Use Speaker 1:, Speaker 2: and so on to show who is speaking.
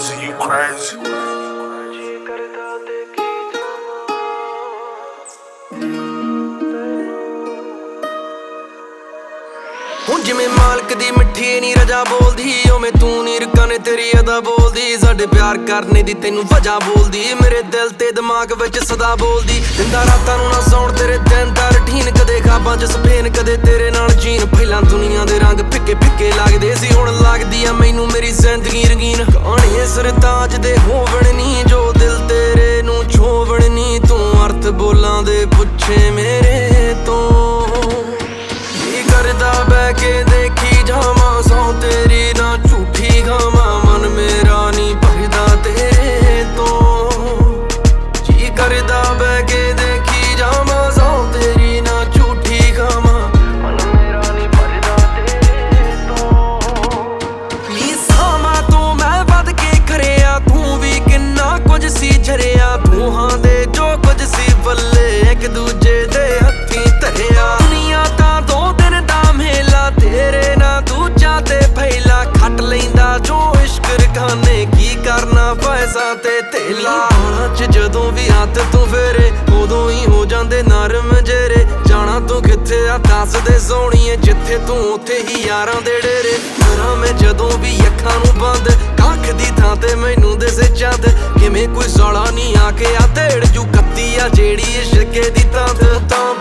Speaker 1: crazy, you crazy.
Speaker 2: ਹੁਣ ਜਿਵੇਂ ਮਾਲਕ ਦੀ ਮਿੱਠੀ ਨੀ ਰਜਾ ਬੋਲਦੀ, ਉਵੇਂ ਤੂੰ ਨੀ ਰੁਕਾਂ ਨੇ ਤੇਰੀ ਅਦਾ ਬੋਲਦੀ। ਸਾਡੇ ਪਿਆਰ ਕਰਨੇ ਦੀ ਤੈਨੂੰ ਵਜ੍ਹਾ ਬੋਲਦੀ, ਮੇਰੇ ਦਿਲ ਤੇ ਦਿਮਾਗ ਵਿੱਚ ਸਦਾ ਬੋਲਦੀ। ਦਿੰਦਾ ਰਾਤਾਂ ਨੂੰ ਨਾ ਸੌਣ ਤੇਰੇ ਦਿਨ ਦਾ ਰੁਟੀਨ, ਕਦੇ ਖਾਬਾਂ 'ਚ ਸਫੇਨ ਕਦੇ ਤੇਰੇ ਨਾਲ ਜੀਨ। ਪਹਿਲਾਂ ਦੁਨੀਆ ਦੇ ਰੰਗ ਫਿੱਕੇ ਫਿੱਕੇ ਲੱਗਦੇ ਸੀ, ਹੁਣ ਲੱਗਦੀ ਆ ਮੈਨੂੰ ਮੇਰੀ ਜ਼ਿੰਦਗੀ ਰੰਗੀਨ। ਕਹਾਣੀ ਸਰਤਾਜ ਦੇ ਹੋਵਣ ਨੀ, ਜੋ ਦਿਲ ਤੇਰੇ ਨੂੰ ਛੋਵਣ ਨੀ। ਤੂੰ ਅਰਥ ਬੋਲਾਂ ਦੇ ਪੁੱਛੇ ਮੇਰੇ ਤੋਂ, ਕਰਦਾ ਬਹਿ ਕੇ ਦੇਖੀ ਜਾਵਾਂ ਸੌ ਤੇਰੀ ਨਾ ਝੂਠੀ ਖਾਵਾਂ। ਮਨ ਮੇਰਾ ਨੀ ਭਰਦਾ ਤੇਰੇ ਤੋਂ, ਜੀ ਕਰਦਾ ਬਹਿ ਕੇ ਦੇਖੀ ਜਾਵਾਂ ਸੌ ਤੇਰੀ ਨਾ ਝੂਠੀ ਖਾਵਾਂ। ਮਨ ਮੇਰਾ ਨੀ ਭਰਦਾ ਤੇਰੇ ਤੋਂ। ਨੀ ਸਾਵਾਂ ਤੋਂ ਮੈਂ ਵੱਧ ਕੇ ਕਰਿਆ, ਤੂੰ ਵੀ ਕਿੰਨਾ ਕੁਝ ਸੀ ਜਰਿਆ। ਦੋਹਾਂ ਦੇ ਜੋ ਕੁਝ ਸੀ ਬੱਲੇ, ਇੱਕ ਦੂਜੇ ਦੇ ਹੱਥੀਂ ਧਰਿਆ। ਦੁਨੀਆ ਤਾਂ ਦੋ ਦਿਨ ਦਾ ਮੇਲਾ, ਤੇਰੇ ਨਾਲ ਦੂਜਾ ਤੇ ਫੈਲਾ। ਖੱਟ ਲੈਂਦਾ ਜੋ ਇਸ਼ਕ ਰਖਾਨੇ, ਕੀ ਕਰਨਾ ਪੈਸਾ ਤੇ ਧੇਲਾ। ਬਾਲਾਂ 'ਚ ਜਦੋਂ ਵੀ ਹੱਥ ਤੂੰ ਫੇਰੇ, ਉਦੋਂ ਹੀ ਹੋ ਜਾਂਦੇ ਨਰਮ ਜੇਰੇ। ਜਾਣਾ ਤੂੰ ਕਿੱਥੇ ਆ ਦੱਸ ਦੇ ਸੋਹਣੀਏ, ਜਿੱਥੇ ਤੂੰ ਉੱਥੇ ਹੀ ਯਾਰਾਂ ਦੇ ਡੇਰੇ। ਕਰਾਂ ਮੈਂ ਜਦੋਂ ਵੀ ਅੱਖਾਂ ਨੂੰ ਬੰਦ, ਕੱਖ ਦੀ ਥਾਂ ਤੇ ਮੈਨੂੰ ਦਿਸੇ ਚੰਦ। ਕਿਵੇਂ ਕੋਈ ਸਾਲਾ ਨਹੀਂ ਆ ਕੇ ਆ ਢੇੜ ਜੂ ਕੱਤੀ ਆ ਜਿਹੜੀ ਇਸ਼ਕੇ ਦੀ ਤਾਂ